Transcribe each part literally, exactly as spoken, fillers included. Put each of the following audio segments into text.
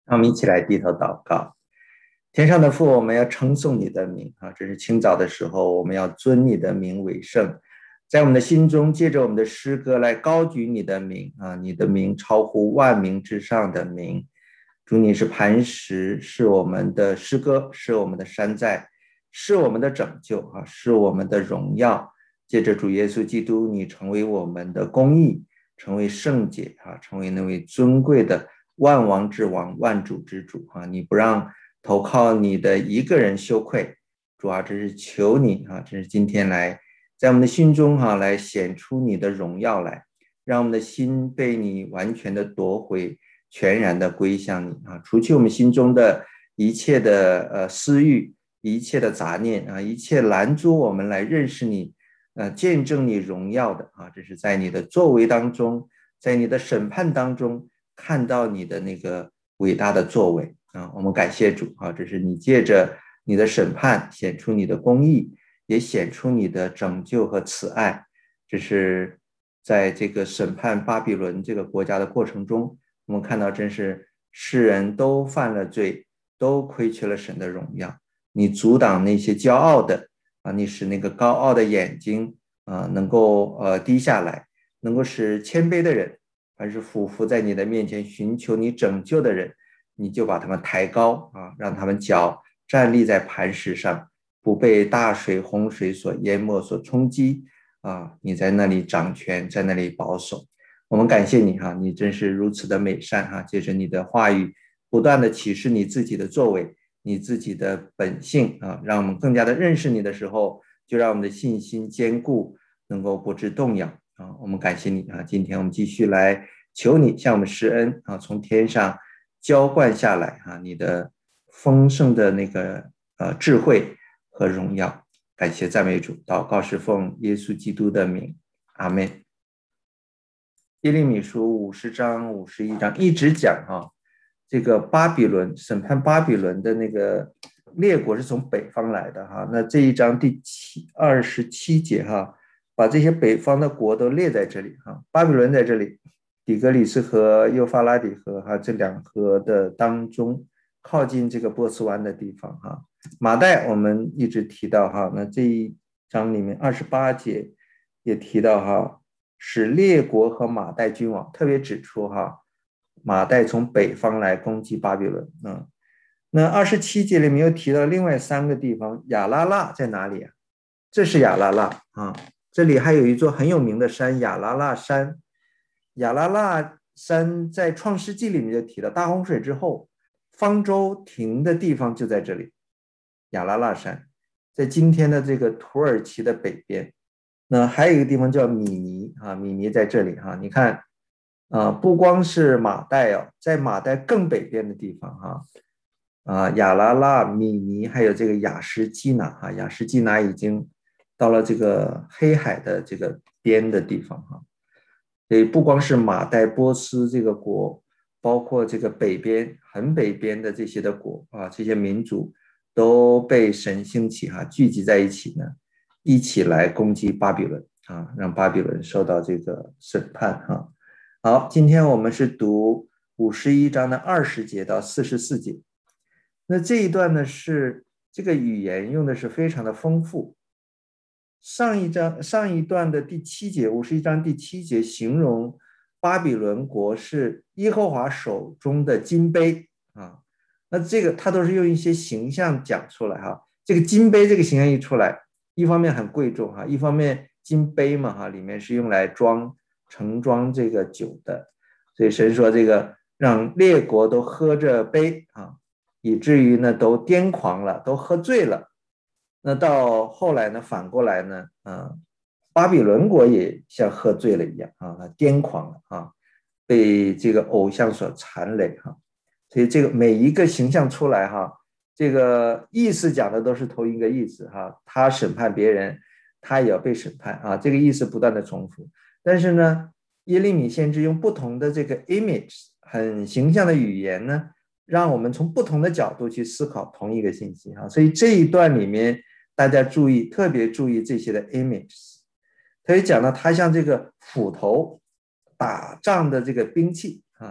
让我们一起来低头祷告。天上的父，我们要称颂你的名啊！这是清早的时候，我们要尊你的名为圣，在我们的心中，借着我们的诗歌来高举你的名啊！你的名超乎万名之上的名。主，你是磐石，是我们的诗歌，是我们的山寨，是我们的拯救啊，是我们的荣耀。借着主耶稣基督，你成为我们的公义，成为圣洁啊，成为那位尊贵的万王之王、万主之主啊！你不让投靠你的一个人羞愧，主啊，真是求你啊，真是今天来在我们的心中哈、啊，来显出你的荣耀来，让我们的心被你完全的夺回，全然的归向你啊！除去我们心中的一切的呃私欲，一切的杂念啊，一切拦阻我们来认识你。呃，见证你荣耀的啊，这是在你的作为当中，在你的审判当中看到你的那个伟大的作为啊，我们感谢主啊，这是你借着你的审判显出你的公义，也显出你的拯救和慈爱。这是在这个审判巴比伦这个国家的过程中，我们看到真是世人都犯了罪，都亏缺了神的荣耀。你阻挡那些骄傲的。啊，你使那个高傲的眼睛啊，能够呃低下来，能够使谦卑的人，凡是俯伏在你的面前寻求你拯救的人，你就把他们抬高啊，让他们脚站立在磐石上，不被大水洪水所淹没、所冲击啊！你在那里掌权，在那里保守。我们感谢你哈、啊，你真是如此的美善哈、啊！借着你的话语，不断的启示你自己的作为。你自己的本性啊，让我们更加的认识你的时候，就让我们的信心坚固，能够不致动摇啊。我们感谢你啊，今天我们继续来求你向我们施恩啊，从天上浇灌下来啊，你的丰盛的那个呃智慧和荣耀。感谢赞美主，祷告是奉耶稣基督的名，阿们。耶利米书五十章、五十一章一直讲啊。这个巴比伦审判巴比伦的那个列国是从北方来的哈，那这一章第七二十七节哈，把这些北方的国都列在这里哈，巴比伦在这里，底格里斯河、幼发拉底河哈这两河的当中，靠近这个波斯湾的地方哈。马代我们一直提到哈，那这一章里面二十八节也提到哈，使列国和马代君王，特别指出哈。马代从北方来攻击巴比伦，嗯，那二十七节里面又提到另外三个地方，亚拉腊在哪里啊？这是亚拉腊啊，这里还有一座很有名的山，亚拉腊山。亚拉腊山在创世纪里面就提到，大洪水之后，方舟停的地方就在这里，亚拉腊山，在今天的这个土耳其的北边。那还有一个地方叫米尼啊，米尼在这里哈、啊，你看。啊，不光是马代哦，在马代更北边的地方哈，啊，亚拉腊、米尼，还有这个雅什基拿啊，雅什基拿已经到了这个黑海的这个边的地方哈，所以不光是马代波斯这个国，包括这个北边很北边的这些的国啊，这些民族都被神兴起哈，聚集在一起呢，一起来攻击巴比伦啊，让巴比伦受到这个审判哈。好，今天我们是读五十一章的二十节到四十四节。那这一段呢，是这个语言用的是非常的丰富。上一章上一段的第七节，五十一章第七节形容巴比伦国是耶和华手中的金杯啊。那这个他都是用一些形象讲出来哈。这个金杯这个形象一出来，一方面很贵重哈，一方面金杯嘛哈，里面是用来装。盛装这个酒的，所以神说这个让列国都喝着杯啊，以至于呢都癫狂了，都喝醉了。那到后来呢，反过来呢，啊，巴比伦国也像喝醉了一样啊，癫狂了啊，被这个偶像所缠累哈。所以这个每一个形象出来哈，这个意思讲的都是同一个意思哈，他审判别人，他也要被审判啊，这个意思不断的重复。但是呢，耶利米先知用不同的这个 image 很形象的语言呢，让我们从不同的角度去思考同一个信息啊。所以这一段里面，大家注意，特别注意这些的 images。他也讲到，他像这个斧头打仗的这个兵器啊，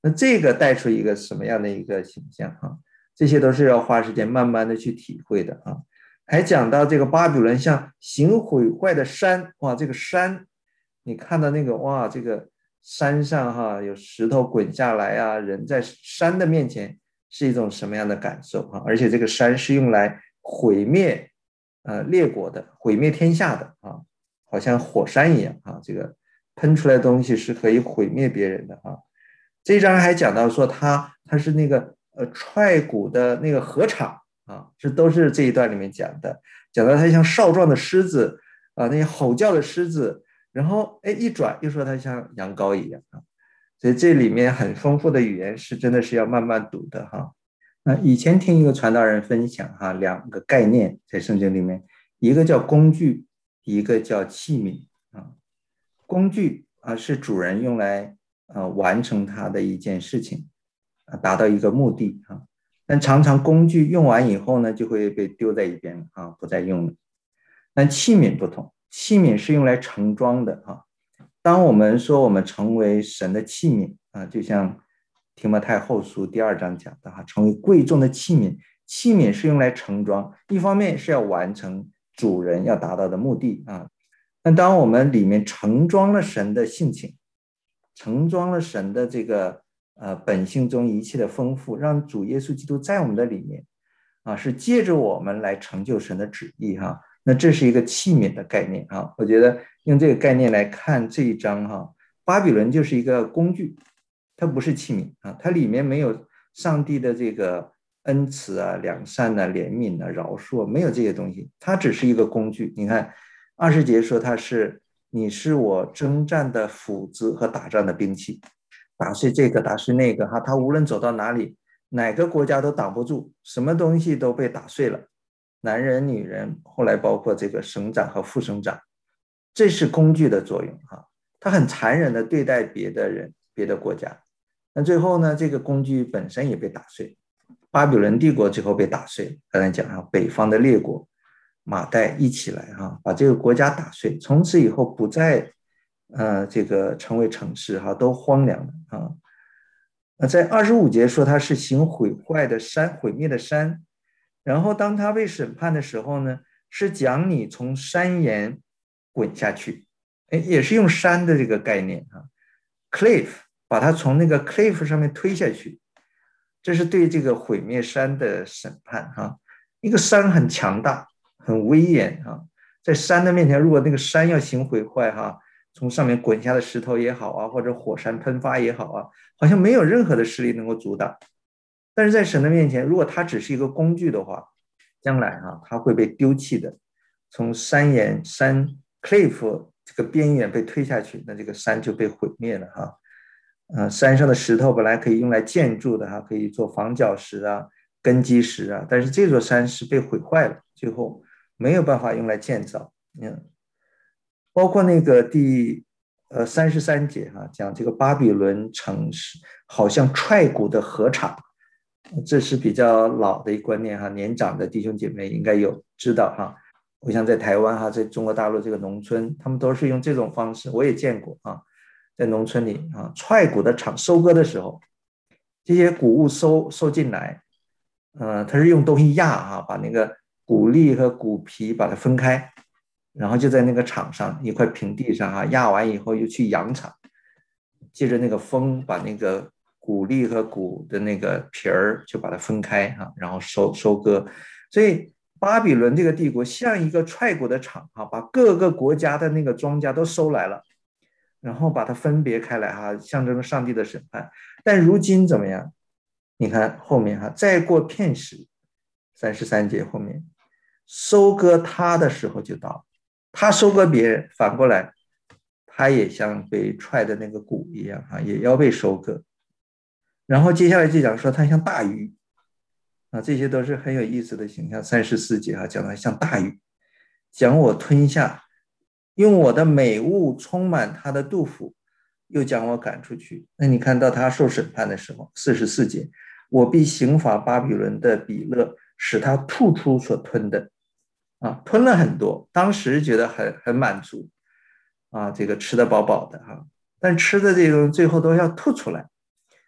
那这个带出一个什么样的一个形象啊？这些都是要花时间慢慢的去体会的啊。还讲到这个巴比伦像行毁坏的山，哇，这个山，你看到那个哇，这个山上哈有石头滚下来啊，人在山的面前是一种什么样的感受啊？而且这个山是用来毁灭呃列国的，毁灭天下的啊，好像火山一样啊，这个喷出来的东西是可以毁灭别人的啊。这一章还讲到说他他是那个呃踹鼓的那个禾场啊，这都是这一段里面讲的，讲到他像少壮的狮子啊，那些吼叫的狮子，然后哎一转又说他像羊羔一样啊，所以这里面很丰富的语言是真的是要慢慢读的哈。那以前听一个传道人分享哈，两个概念在圣经里面，一个叫工具，一个叫器皿啊。工具啊是主人用来呃完成他的一件事情，啊达到一个目的啊。但常常工具用完以后呢，就会被丢在一边啊，不再用了。但器皿不同，器皿是用来盛装的啊。当我们说我们成为神的器皿啊，就像提摩太后书第二章讲的哈，成为贵重的器皿，器皿是用来盛装，一方面是要完成主人要达到的目的啊。但当我们里面盛装了神的性情，盛装了神的这个呃本性中一切的丰富，让主耶稣基督在我们的里面啊，是借着我们来成就神的旨意哈。那这是一个器皿的概念啊，我觉得用这个概念来看这一章哈，巴比伦就是一个工具，它不是器皿啊，它里面没有上帝的这个恩慈啊、良善啊、怜悯啊、饶恕啊，没有这些东西，它只是一个工具。你看二十节说它是你是我征战的斧子和打仗的兵器，打碎这个打碎那个哈，他无论走到哪里，哪个国家都挡不住，什么东西都被打碎了。男人、女人，后来包括这个省长和副省长，这是工具的作用哈。他很残忍的对待别的人、别的国家。那最后呢，这个工具本身也被打碎。巴比伦帝国最后被打碎，刚才讲啊，北方的列国马代一起来哈，把这个国家打碎，从此以后不再呃这个成为城市哈，都荒凉了啊。那在二十五节说他是行毁坏的山，毁灭的山。然后当他被审判的时候呢，是讲你从山岩滚下去，哎，也是用山的这个概念啊 ，cliff， 把它从那个 cliff 上面推下去，这是对这个毁灭山的审判哈。一个山很强大，很威严啊，在山的面前，如果那个山要行毁坏哈，从上面滚下的石头也好啊，或者火山喷发也好啊，好像没有任何的势力能够阻挡。但是在神的面前，如果它只是一个工具的话，将来啊，它会被丢弃的。从山岩山 cliff 这个边缘被推下去，那这个山就被毁灭了哈。呃，山上的石头本来可以用来建筑的哈，可以做防脚石啊、根基石啊，但是这座山是被毁坏了，最后没有办法用来建造。嗯，包括那个第呃三十三节哈，讲这个巴比伦城市好像踹鼓的禾场。这是比较老的一观念哈，年长的弟兄姐妹应该有知道哈。我想在台湾哈，在中国大陆这个农村，他们都是用这种方式，我也见过啊，在农村里啊，踹谷的场收割的时候，这些谷物收收进来，呃，他是用东西压啊，把那个谷粒和谷皮把它分开，然后就在那个场上一块平地上啊，压完以后又去扬场，借着那个风把那个谷粒和谷的那个皮儿就把它分开啊，然后收收割。所以巴比伦这个帝国像一个踹谷的场啊，把各个国家的那个庄稼都收来了，然后把它分别开来哈，象征上帝的审判。但如今怎么样？你看后面哈，再过片时，三十三节后面，收割他的时候就到，他收割别人，反过来，他也像被踹的那个谷一样啊，也要被收割。然后接下来就讲说他像大鱼啊，这些都是很有意思的形象。三十四节啊，讲的像大鱼，将我吞下，用我的美物充满他的肚腹，又将我赶出去。那你看到他受审判的时候，四十四节，我必刑罚巴比伦的比勒，使他吐出所吞的啊，吞了很多，当时觉得很很满足啊，这个吃得饱饱的哈、啊，但吃的这种最后都要吐出来。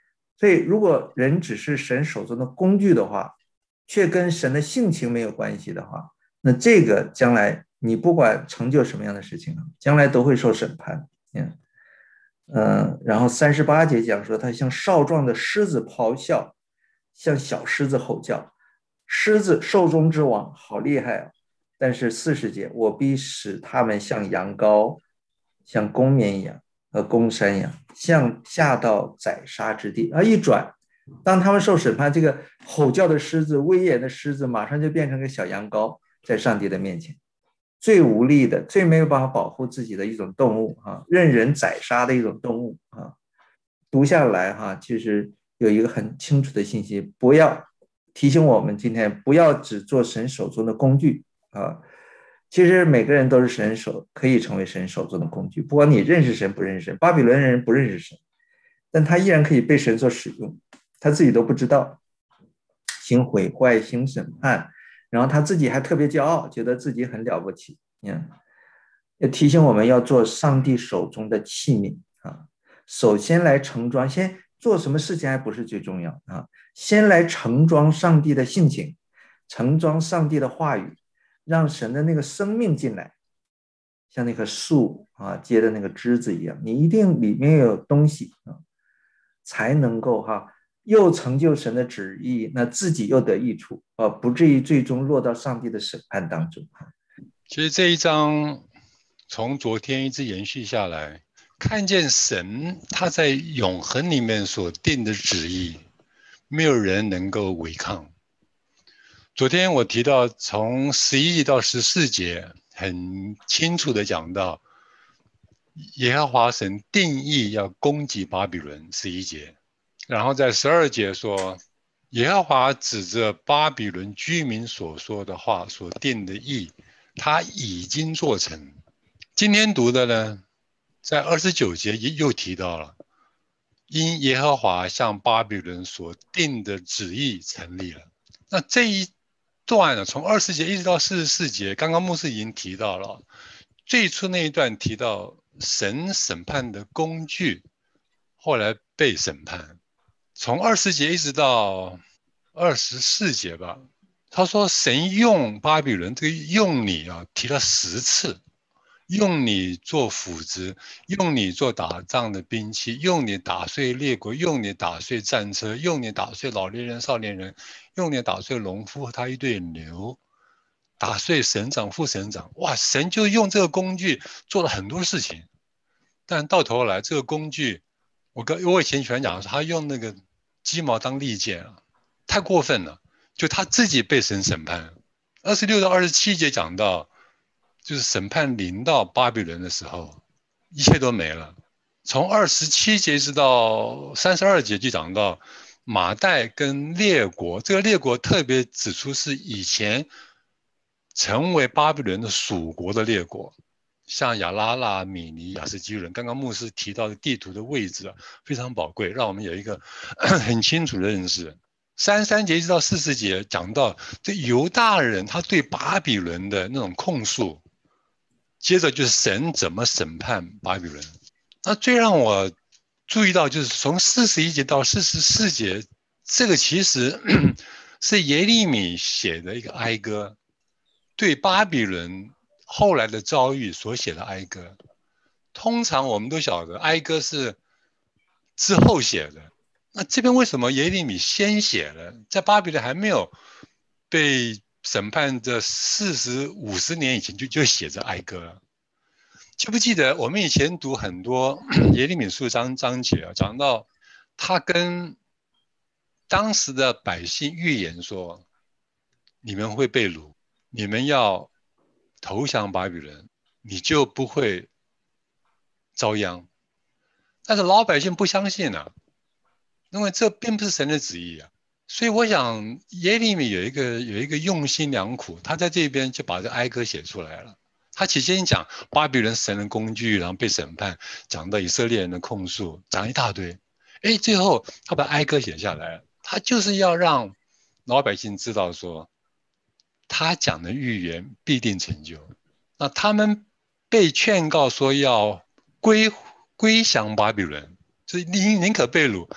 所以如果人只是神手中的工具的话，却跟神的性情没有关系的话，那这个将来你不管成就什么样的事情，将来都会受审判。嗯，呃然后三十八节讲说，他像少壮的狮子咆哮，像小狮子吼叫。狮子兽中之王，好厉害啊！但是四十节，我必使他们像羊羔，像公绵一样和公山一样，像下到宰杀之地。啊，一转，当他们受审判，这个吼叫的狮子、威严的狮子，马上就变成个小羊羔，在上帝的面前，最无力的、最没有办法保护自己的一种动物啊，任人宰杀的一种动物啊。读下来哈，其实有一个很清楚的信息，不要提醒我们今天不要只做神手中的工具啊。其实每个人都是神手，可以成为神手中的工具，不管你认识神不认识神。巴比伦人不认识神，但他依然可以被神所使用，他自己都不知道，行毁坏，行审判，然后他自己还特别骄傲，觉得自己很了不起。嗯，要提醒我们要做上帝手中的器皿啊。首先来盛装，先做什么事情还不是最重要啊，先来盛装上帝的性情，盛装上帝的话语，让神的那个生命进来，像那棵树啊结的那个枝子一样，你一定里面有东西啊，才能够哈又成就神的旨意，那自己又得益处啊，不至于最终落到上帝的审判当中。 其实这一章从昨天一直延续下来，看见神他在永恒里面所定的旨意，没有人能够违抗。昨天我提到从十一节到十四节很清楚的讲到耶和华神定义要攻击巴比伦，十一节，然后在十二节说耶和华指着巴比伦居民所说的话所定的义，他已经做成。今天读的呢，在二十九节又提到了因耶和华向巴比伦所定的旨意成立了。那这一段呢，从二十节一直到四十四节，刚刚牧师已经提到了，最初那一段提到神审判的工具，后来被审判。从二十节一直到二十四节吧，他说神用巴比伦，这个用你啊提了十次，用你做斧子，用你做打仗的兵器，用你打碎列国，用你打碎战车，用你打碎老年人、少年人，用你打碎农夫和他一对牛，打碎省长、副省长。哇，神就用这个工具做了很多事情，但到头来这个工具，我跟我以前喜欢讲，他用那个鸡毛当利剑啊，太过分了，就他自己被神审判。二十六到二十七节讲到，就是审判临到巴比伦的时候，一切都没了。从二十七节直到三十二节就讲到马代跟列国，这个列国特别指出是以前成为巴比伦的属国的列国，像亚拉拉、米尼、亚斯基人。刚刚牧师提到的地图的位置啊，非常宝贵，让我们有一个很清楚的认识。三十三节一直到四十节讲到这犹大人他对巴比伦的那种控诉，接着就是神怎么审判巴比伦。那最让我注意到就是从四十一节到四十四节，这个其实是耶利米写的一个哀歌，对巴比伦后来的遭遇所写的哀歌。通常我们都晓得哀歌是之后写的，那这边为什么耶利米先写了，在巴比伦还没有被审判的四十五十年以前就就写着哀歌了？记不记得我们以前读很多耶利米书章章节啊，讲到他跟当时的百姓预言说，你们会被掳，你们要投降巴比伦，你就不会遭殃。但是老百姓不相信啊，因为这并不是神的旨意啊。所以我想耶利米有一个有一个用心良苦，他在这边就把这哀歌写出来了。他起先讲巴比伦神的工具，然后被审判，讲到以色列人的控诉，讲一大堆。哎，最后他把哀歌写下来了，他就是要让老百姓知道说，他讲的预言必定成就。那他们被劝告说要归归降巴比伦，就是宁宁可被掳，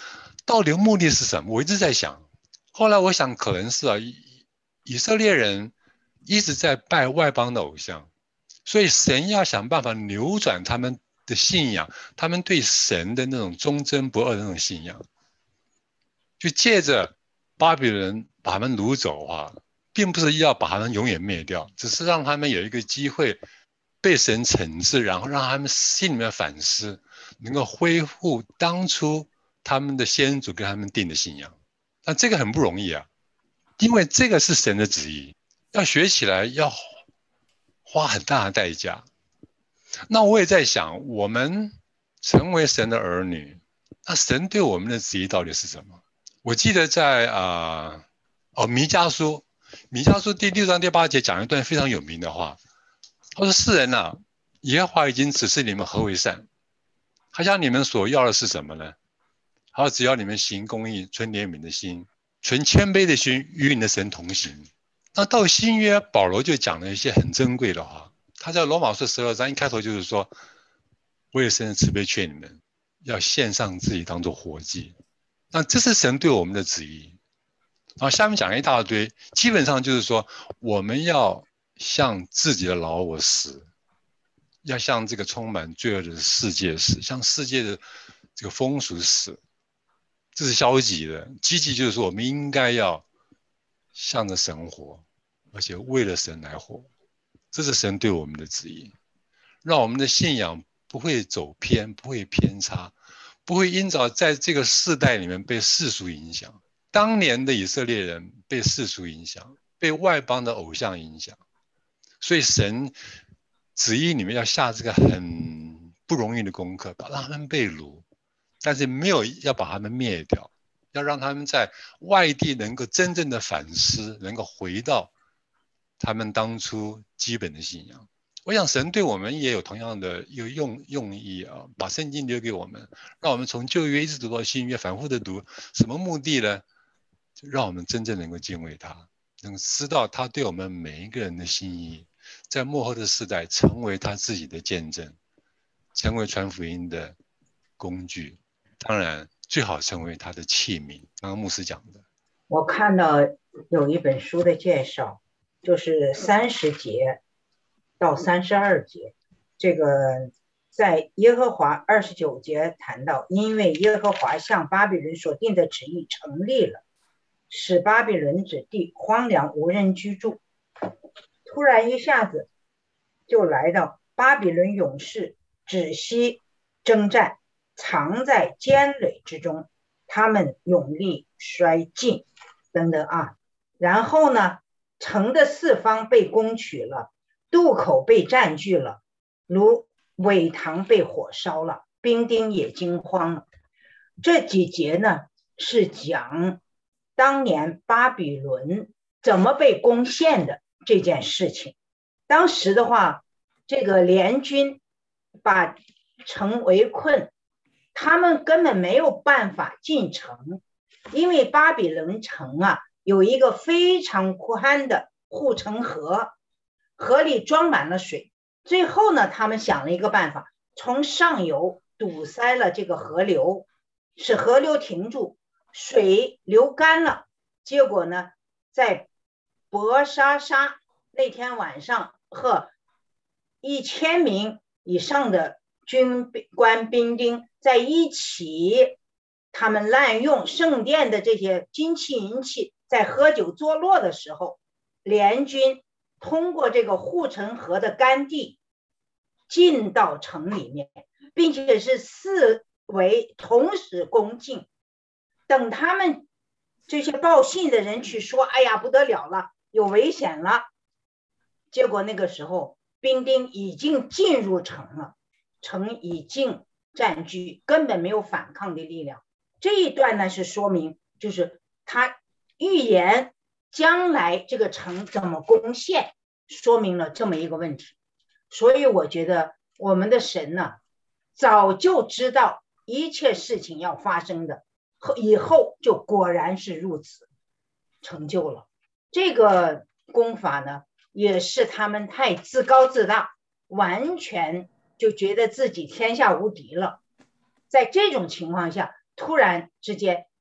到底目的是什么？我一直在想。后来我想，可能是啊，以以色列人一直在拜外邦的偶像，所以神要想办法扭转他们的信仰，他们对神的那种忠贞不二的那种信仰，就借着巴比伦把他们掳走啊，并不是要把他们永远灭掉，只是让他们有一个机会被神惩治，然后让他们心里面反思，能够恢复当初他们的先祖跟他们定的信仰。那这个很不容易啊，因为这个是神的旨意，要学起来要花很大的代价。那我也在想，我们成为神的儿女，那神对我们的旨意到底是什么？我记得在啊、呃、哦弥迦书，弥迦书第六章第八节讲一段非常有名的话，他说：“世人啊，耶和华已经指示你们何为善，他向你们所要的是什么呢？他说：只要你们行公义，存怜悯的心，存谦卑的心，与你的神同行。”那到新约，保罗就讲了一些很珍贵的话。他在罗马书十二章一开头就是说：“为了神的慈悲劝你们，要献上自己当作活祭。”那这是神对我们的旨意。然后下面讲一大堆，基本上就是说，我们要向自己的老我死，要向这个充满罪恶的世界死，向世界的这个风俗死。这是消极的，积极就是说，我们应该要向着神活，而且为了神来活。这是神对我们的旨意，让我们的信仰不会走偏，不会偏差，不会因着在这个世代里面被世俗影响。当年的以色列人被世俗影响，被外邦的偶像影响，所以神旨意里面要下这个很不容易的功课，让他们被掳，但是没有要把他们灭掉，要让他们在外地能够真正的反思，能够回到他们当初基本的信仰。我想神对我们也有同样的一个 用, 用意啊，把圣经留给我们，让我们从旧约一直读到新约，反复的读。什么目的呢？就让我们真正能够敬畏他，能够知道他对我们每一个人的心意，在末后的世代成为他自己的见证，成为传福音的工具，当然最好成为他的器皿。刚刚牧师讲的， 我看到有一本书的介绍，就是三十节到三十二节，这个在耶和华二十九节谈到，因为耶和华向巴比伦所定的旨意成立了，使巴比伦之地荒凉无人居住。突然一下子就来到巴比伦勇士止息征战，藏在坚垒之中，他们勇力衰尽等等啊。然后呢，城的四方被攻取了，渡口被占据了，如苇塘被火烧了，兵丁也惊慌了。这几节呢是讲当年巴比伦怎么被攻陷的这件事情。当时的话，这个联军把城围困，他们根本没有办法进城，因为巴比伦城啊有一个非常宽的护城河，河里装满了水。最后呢，他们想了一个办法，从上游堵塞了这个河流，使河流停住，水流干了。结果呢，在博沙沙那天晚上，和一千名以上的军官兵丁在一起，他们滥用圣殿的这些金器银器，在喝酒作乐的时候，联军通过这个护城河的干地进到城里面，并且是四围同时攻进。等他们这些报信的人去说，哎呀不得了了，有危险了，结果那个时候兵丁已经进入城了，城已经占据，根本没有反抗的力量。这一段呢是说明，就是他预言将来这个城怎么攻陷，说明了这么一个问题。所以我觉得我们的神呢，早就知道一切事情要发生的，以后就果然是如此，成就了。这个功法呢，也是他们太自高自大，完全就觉得自己天下无敌了。在这种情况下，突然之间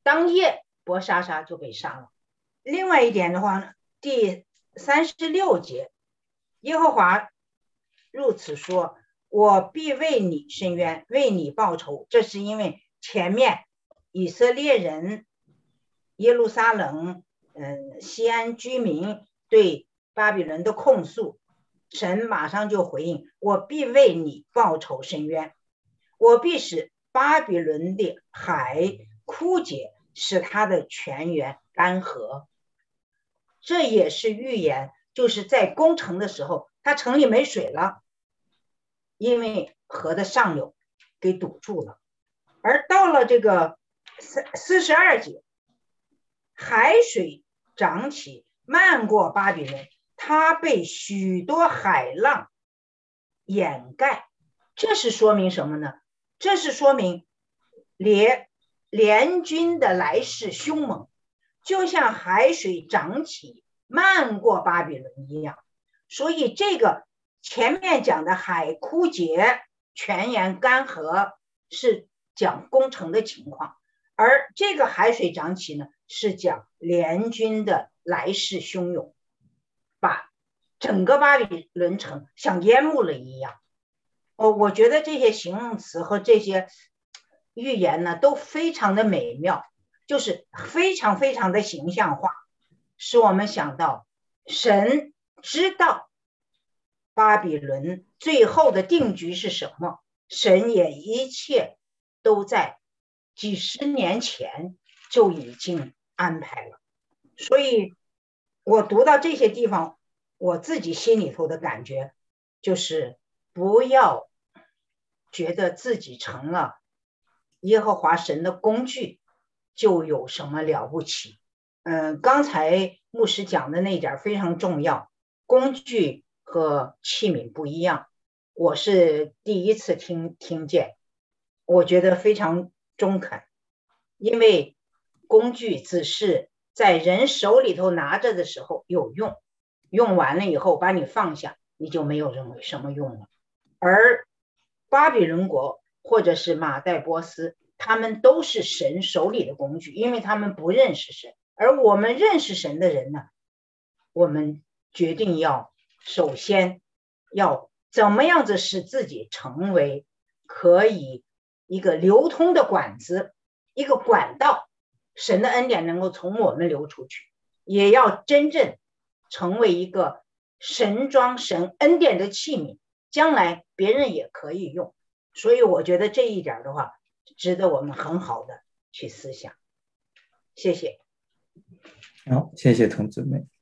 当夜伯沙沙就被杀了。另外一点的话呢，第三十六节，耶和华如此说，我必为你伸冤，为你报仇。这是因为前面以色列人、耶路撒冷、嗯、西安居民对巴比伦的控诉，神马上就回应，我必为你报仇伸冤，我必使巴比伦的海枯竭，使它的泉源干涸。这也是预言，就是在攻城的时候，它城里没水了，因为河的上游给堵住了。而到了这个四十二节，海水涨起，漫过巴比伦，它被许多海浪掩盖。这是说明什么呢？这是说明联联军的来势凶猛，就像海水涨起漫过巴比伦一样。所以这个前面讲的海枯竭、泉源干涸是讲攻城的情况，而这个海水涨起呢，是讲联军的来势汹涌，把整个巴比伦城像淹没了一样。哦，我觉得这些形容词和这些预言呢都非常的美妙，就是非常非常的形象化，使我们想到神知道巴比伦最后的定局是什么，神也一切都在几十年前就已经安排了。所以我读到这些地方，我自己心里头的感觉就是不要觉得自己成了耶和华神的工具就有什么了不起。嗯，刚才牧师讲的那点非常重要，工具和器皿不一样，我是第一次听听见，我觉得非常中肯。因为工具只是在人手里头拿着的时候有用，用完了以后把你放下，你就没有什么用了。而巴比伦国或者是马代波斯，他们都是神手里的工具，因为他们不认识神。而我们认识神的人呢，我们决定要首先要怎么样子使自己成为可以一个流通的管子，一个管道，神的恩典能够从我们流出去，也要真正成为一个神装神恩典的器皿，将来别人也可以用。所以我觉得这一点的话值得我们很好的去思想。谢谢。 好，谢谢童姊妹。